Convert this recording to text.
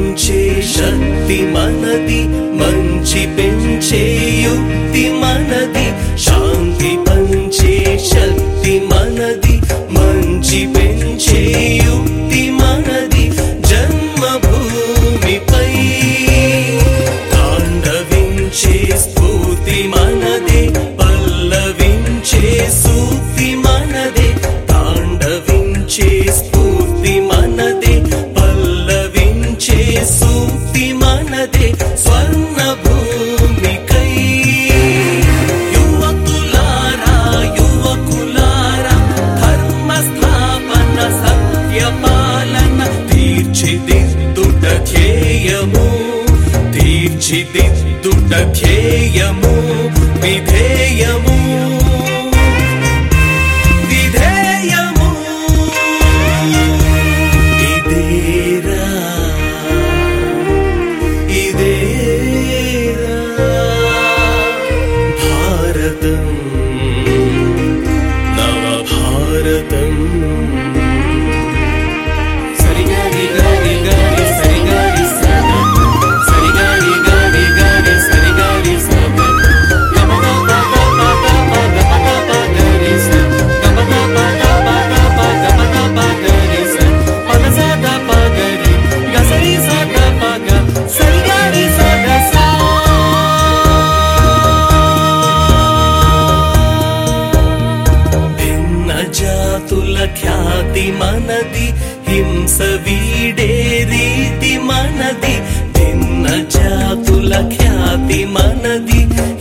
పెంచే శక్తి మనది, మంచి పెంచే యుక్తి మనది, శాంతి పంచే శక్తి మనది, మంచి పెంచే యుక్తి మనది. జన్మభూమిపై తాండవించే స్ఫూర్తి మనదే, పల్లవించే సూక్తి మనదే. తాండవించే స్ఫూర్తి మనదే, పల్లవించే సూక్తి మనదే. స్వర్ణ భూమికై యువకులారా యువకులారా, ధర్మ స్థాపన సత్యపాలన తీర్చిదిద్దుట ధ్యేయము, తీర్చిదిద్దుట ధ్యేయము, విధేయము విధేయము. ఇదేరా ఇదేరా భారతం, నవ భారతం. సరిగారి గారి గారి సరిగారి సద, సరిగారి గారి గారి సరిగారి సద, గమద పద పద పద పద పగరి స, గమద పద పద పద పద పగరి స, పద సద పగరి గసరి సద పగ, సరిగారి సద సా. భిన్న జాతుల ఖ్యాతి మనది, హింస వీడే రీతి మనది. భిన్న జాతుల ఖ్యాతి మనది,